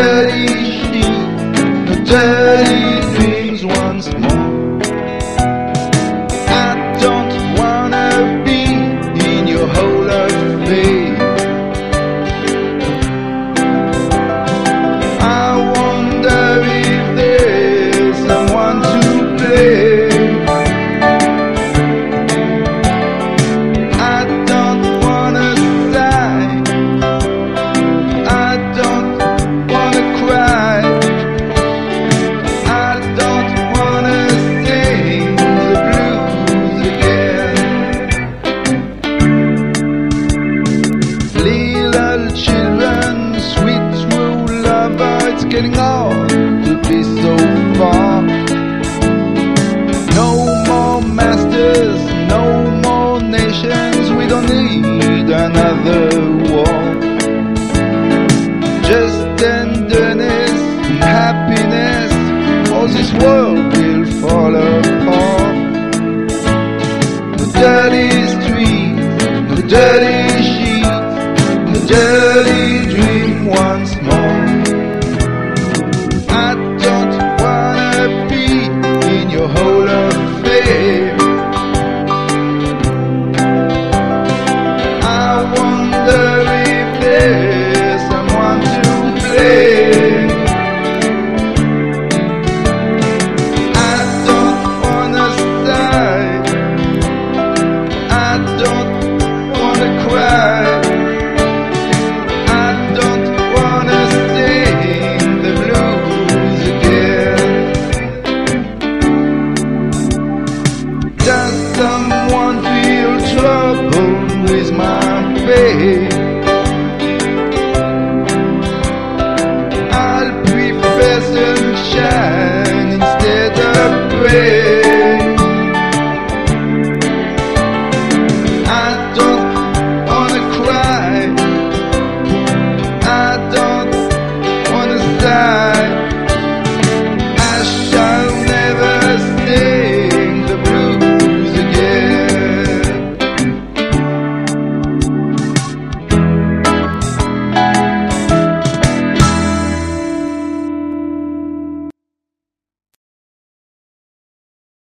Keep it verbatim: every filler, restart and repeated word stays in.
dirty sheet, no dirty dreams once more. I don't wanna be in your hole of fame. I wonder if there's someone to blame. I don't wanna die, I don't wanna cry, I don't wanna sing the blues again. Little children, sweet true lover, it's getting old to be so far.